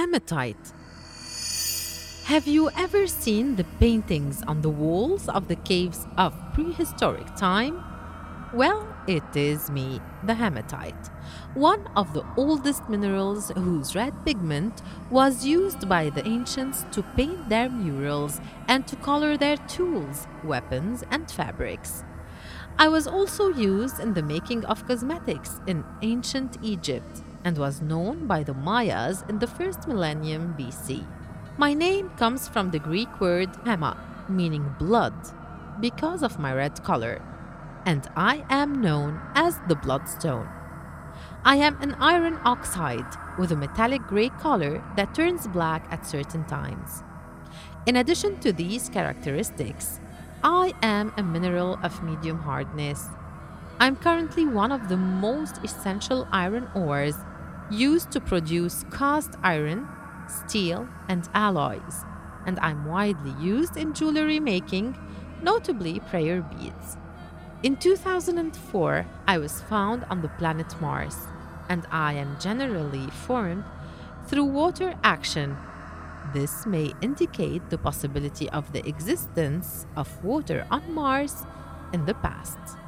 Hematite. Have you ever seen the paintings on the walls of the caves of prehistoric time? Well, it is me, the hematite, one of the oldest minerals whose red pigment was used by the ancients to paint their murals and to color their tools, weapons, and fabrics. I was also used in the making of cosmetics in ancient Egypt and was known by the Mayas in the first millennium BC. My name comes from the Greek word hema, meaning blood, because of my red color, and I am known as the bloodstone. I am an iron oxide with a metallic gray color that turns black at certain times. In addition to these characteristics, I am a mineral of medium hardness. I'm currently one of the most essential iron ores used to produce cast iron, steel, and alloys, and I'm widely used in jewelry making, notably prayer beads. In 2004, I was found on the planet Mars, and I am generally formed through water action. This may indicate the possibility of the existence of water on Mars in the past.